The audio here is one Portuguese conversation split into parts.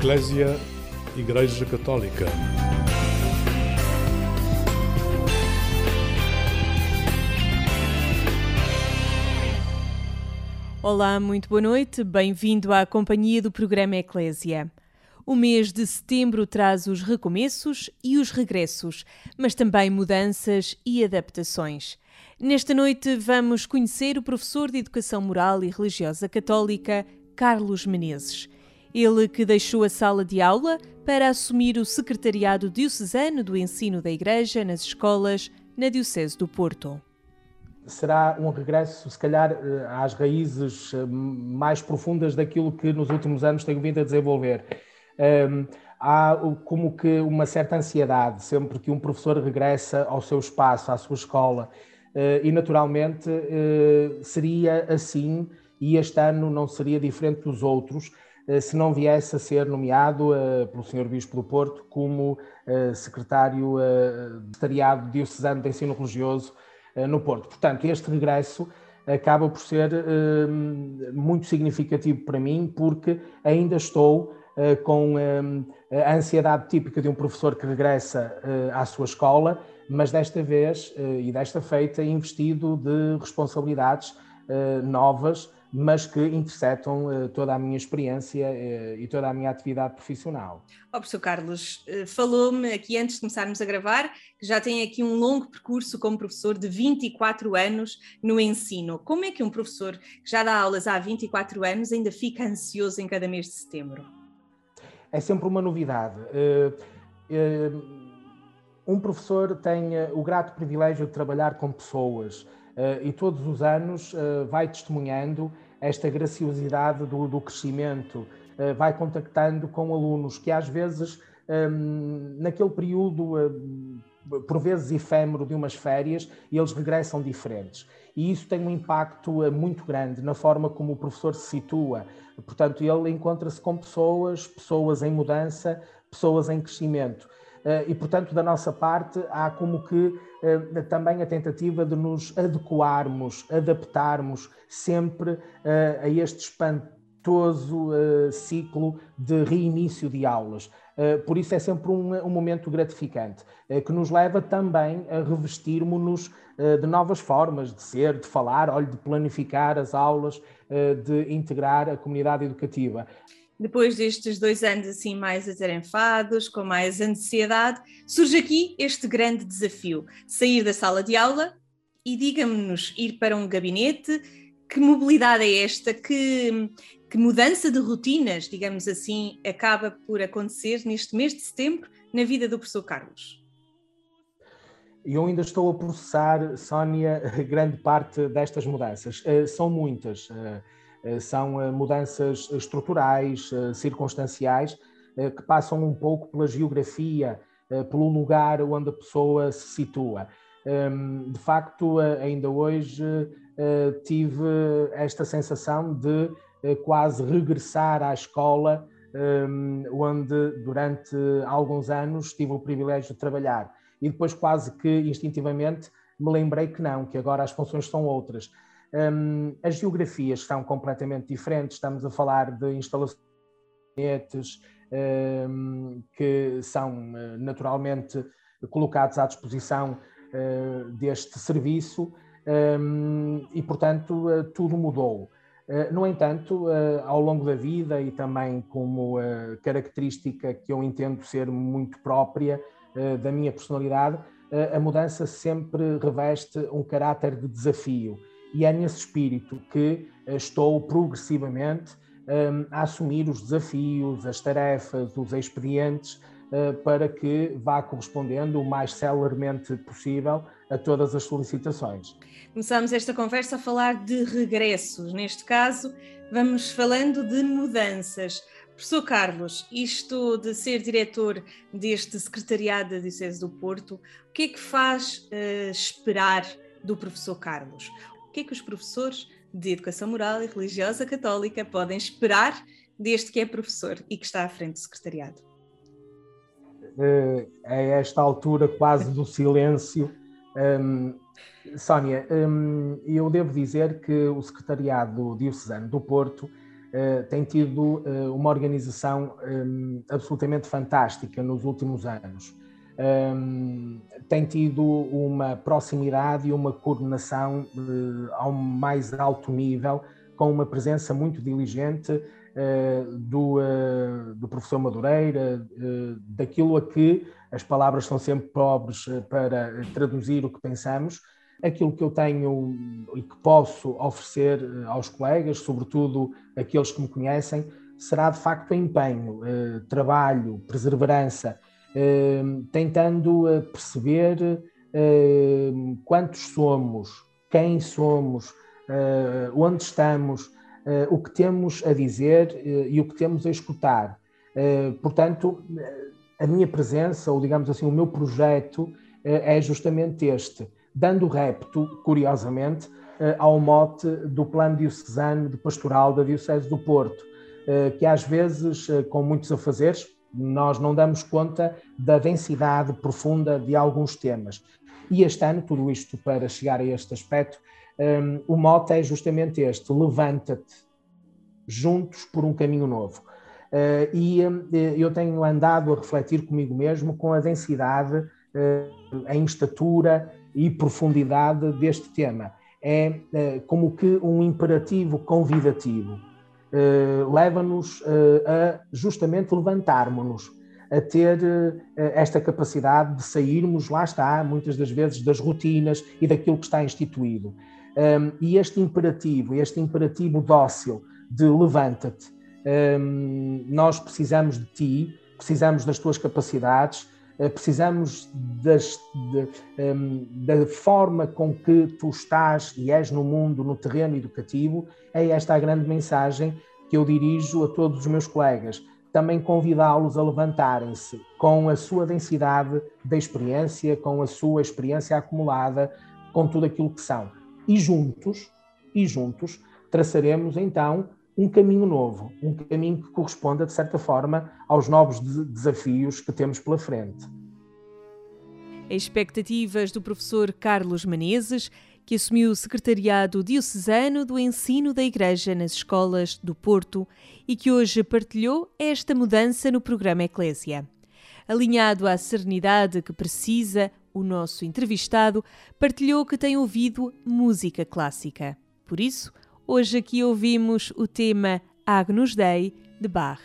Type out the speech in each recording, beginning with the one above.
Eclésia, Igreja Católica. Olá, muito boa noite, bem-vindo à companhia do programa Eclésia. O mês de setembro traz os recomeços e os regressos, mas também mudanças e adaptações. Nesta noite vamos conhecer o professor de Educação Moral e Religiosa Católica, Carlos Menezes. Ele que deixou a sala de aula para assumir o secretariado diocesano do ensino da Igreja nas escolas na Diocese do Porto. Será um regresso, se calhar, às raízes mais profundas daquilo que nos últimos anos tenho vindo a desenvolver. Há como que uma certa ansiedade sempre que um professor regressa ao seu espaço, à sua escola, e naturalmente seria assim, e este ano não seria diferente dos outros, se não viesse a ser nomeado pelo Sr. Bispo do Porto como secretário diocesano de ensino religioso no Porto. Portanto, este regresso acaba por ser muito significativo para mim, porque ainda estou com a ansiedade típica de um professor que regressa à sua escola, mas desta vez e desta feita investido de responsabilidades novas, mas que interceptam toda a minha experiência e toda a minha atividade profissional. Professor Carlos, falou-me aqui antes de começarmos a gravar que já tem aqui um longo percurso como professor de 24 anos no ensino. Como é que um professor que já dá aulas há 24 anos ainda fica ansioso em cada mês de setembro? É sempre uma novidade. Um professor tem o grato privilégio de trabalhar com pessoas e todos os anos vai testemunhando esta graciosidade do crescimento, vai contactando com alunos que às vezes, naquele período, por vezes efêmero de umas férias, eles regressam diferentes. E isso tem um impacto muito grande na forma como o professor se situa. Portanto, ele encontra-se com pessoas em mudança, pessoas em crescimento. E, portanto, da nossa parte, há como que também a tentativa de nos adequarmos, adaptarmos sempre a este espantoso ciclo de reinício de aulas. Por isso é sempre um momento gratificante, que nos leva também a revestirmos-nos de novas formas de ser, de falar, de planificar as aulas, de integrar a comunidade educativa. Depois destes 2 anos assim mais atarefados, com mais ansiedade, surge aqui este grande desafio, sair da sala de aula e, diga-nos, ir para um gabinete. Que mobilidade é esta? Que mudança de rotinas, digamos assim, acaba por acontecer neste mês de setembro na vida do professor Carlos? Eu ainda estou a processar, Sónia, grande parte destas mudanças. São muitas. São mudanças estruturais, circunstanciais, que passam um pouco pela geografia, pelo lugar onde a pessoa se situa. De facto, ainda hoje tive esta sensação de quase regressar à escola, onde durante alguns anos tive o privilégio de trabalhar. E depois quase que instintivamente me lembrei que não, que agora as funções são outras. As geografias são completamente diferentes, estamos a falar de instalações que são naturalmente colocados à disposição deste serviço e, portanto, tudo mudou. No entanto, ao longo da vida e também como característica que eu entendo ser muito própria da minha personalidade, a mudança sempre reveste um caráter de desafio. E é nesse espírito que estou progressivamente a assumir os desafios, as tarefas, os expedientes, para que vá correspondendo o mais celeremente possível a todas as solicitações. Começamos esta conversa a falar de regressos. Neste caso, vamos falando de mudanças. Professor Carlos, isto de ser diretor deste secretariado da Diocese do Porto, o que é que faz esperar do professor Carlos? O que é que os professores de Educação Moral e Religiosa Católica podem esperar deste que é professor e que está à frente do secretariado? A esta altura quase do silêncio, Sónia, eu devo dizer que o secretariado diocesano do Porto tem tido uma organização absolutamente fantástica nos últimos anos. Tem tido uma proximidade e uma coordenação ao mais alto nível, com uma presença muito diligente do professor Madureira, daquilo a que as palavras são sempre pobres para traduzir o que pensamos. Aquilo que eu tenho e que posso oferecer aos colegas, sobretudo aqueles que me conhecem, será de facto empenho, trabalho, perseverança, tentando perceber quantos somos, quem somos, onde estamos, o que temos a dizer e o que temos a escutar. Portanto, a minha presença, ou digamos assim, o meu projeto é justamente este, dando repto, curiosamente, ao mote do Plano Diocesano de Pastoral da Diocese do Porto, que às vezes, com muitos afazeres, nós não damos conta da densidade profunda de alguns temas. E este ano, tudo isto para chegar a este aspecto, o mote é justamente este: levanta-te, juntos por um caminho novo. E eu tenho andado a refletir comigo mesmo com a densidade, em estatura e profundidade deste tema. É como que um imperativo convidativo. Leva-nos a justamente levantarmos-nos, a ter esta capacidade de sairmos, lá está, muitas das vezes, das rotinas e daquilo que está instituído. E este imperativo dócil de levanta-te, nós precisamos de ti, precisamos das tuas capacidades, precisamos da forma com que tu estás e és no mundo, no terreno educativo. É esta a grande mensagem que eu dirijo a todos os meus colegas. Também convidá-los a levantarem-se com a sua densidade de experiência, com a sua experiência acumulada, com tudo aquilo que são. E juntos, traçaremos então um caminho novo, um caminho que corresponda, de certa forma, aos novos desafios que temos pela frente. Expectativas do professor Carlos Menezes, que assumiu o secretariado diocesano do ensino da Igreja nas escolas do Porto e que hoje partilhou esta mudança no programa Eclésia. Alinhado à serenidade que precisa, o nosso entrevistado partilhou que tem ouvido música clássica. Por isso, hoje aqui ouvimos o tema Agnus Dei, de Bach.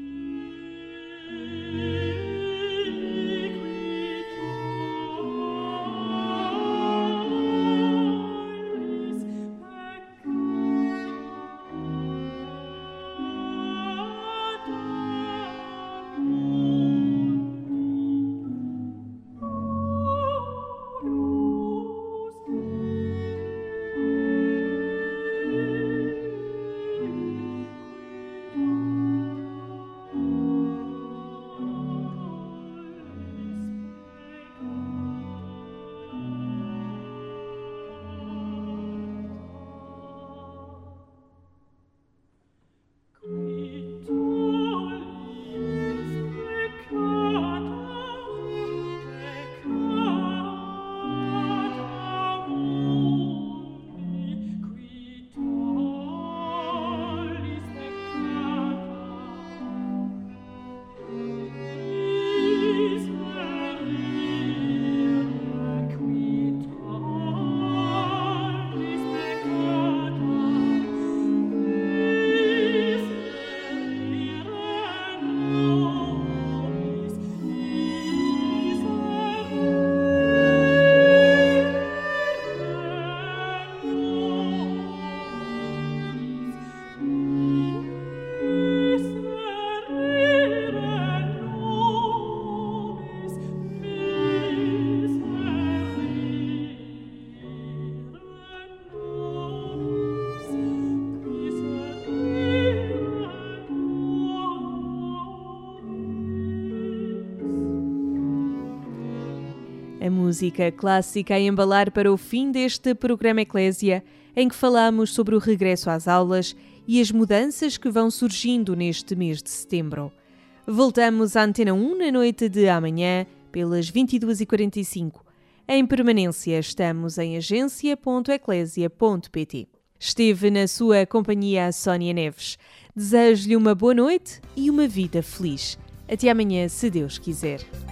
A música clássica a embalar para o fim deste programa Eclésia, em que falamos sobre o regresso às aulas e as mudanças que vão surgindo neste mês de setembro. Voltamos à Antena 1 na noite de amanhã, pelas 22h45. Em permanência, estamos em agência.eclésia.pt. Esteve na sua companhia a Sónia Neves. Desejo-lhe uma boa noite e uma vida feliz. Até amanhã, se Deus quiser.